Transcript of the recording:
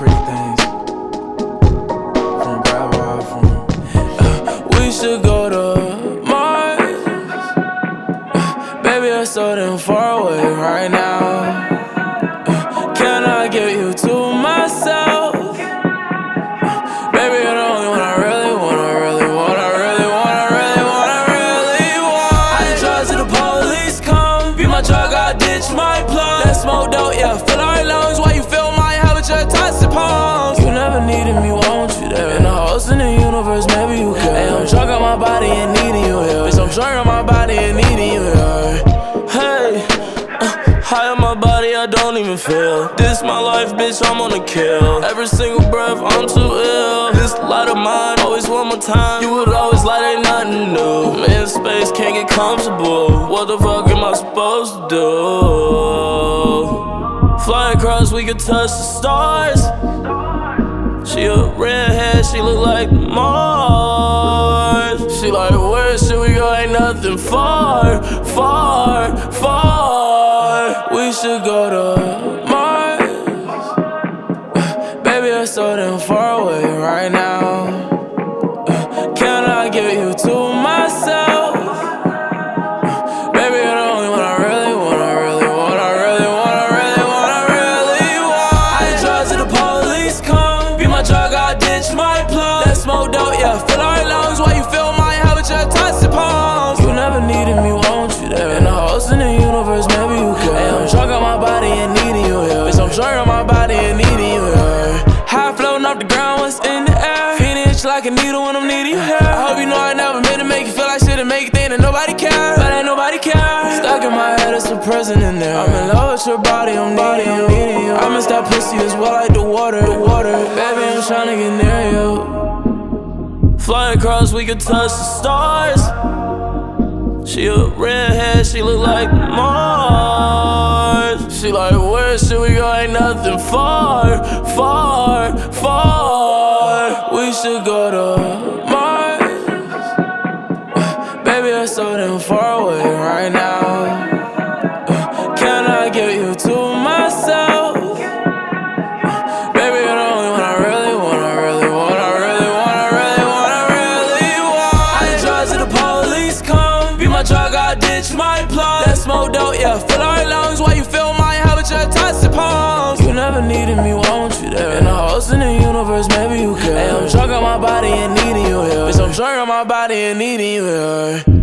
pretty things. From Bravo, we should go to Mars. Baby, you're so damn far away right now. Can I get you to myself? Baby, you're the only one I really want. I did drugs till the police come. Be my drug, I ditch my plug. Let's smoke dope, yeah, fill our lungs. While you fill my head with your toxic palms. You never needed me, won't you there? In the host in the universe, maybe you can. Hey, I'm drunk on my body and needing you here. Bitch, I'm drunk on my body and needing you here. Hey, high on my body, I don't even feel. This my life, bitch, I'm on a kill. Every single breath, I'm too ill. This light of mine, always one more time. You would always light, ain't nothing new. I'm in space, can't get comfortable. What the fuck am I supposed to do? Fly across, we could touch the stars. She a redhead, she look like Mars. She like, where should we go? Ain't nothing far. We should go to Mars. Baby, you're so damn far away right now. Can I get you to myself? Baby, you're the only one I really want. I did drugs till the police come. Be my drug, I ditch my plug. Let's smoke dope, yeah, fill our lungs. While you fill my head with your toxic palms. You never needed me, won't you there? In the host in the universe, maybe you can. Hey, I'm drunk on my body and needing you here. Bitch, I'm drunk on my body and needing you here. High floating off the ground, what's in the air? Feeling itch like a needle when I'm needing you here. I hope you know I never meant to make you feel like shit and make you think that nobody cares. But ain't nobody cares. Stuck in my head, it's a prison in there. I'm in love with your body, I'm needing you. I miss that pussy as well like the water. Baby, I'm tryna get near you. Fly across, we could touch the stars. She a redhead, she look like Mars. She like, where should we go? Ain't nothing far. We should go to Mars. Baby, you're so damn far away right now. Can I get you to myself? Baby, you're the only one I really want. I did drugs till the police come. Be my drug, I ditch my plug. Let's smoke dope, yeah, fill our lungs. While you fill my head with your toxic palms. You never needed me, won't you there? In the host in the universe, maybe you can. Hey, I'm drunk on my body and needing you here. Bitch, I'm drunk on my body and needing you here.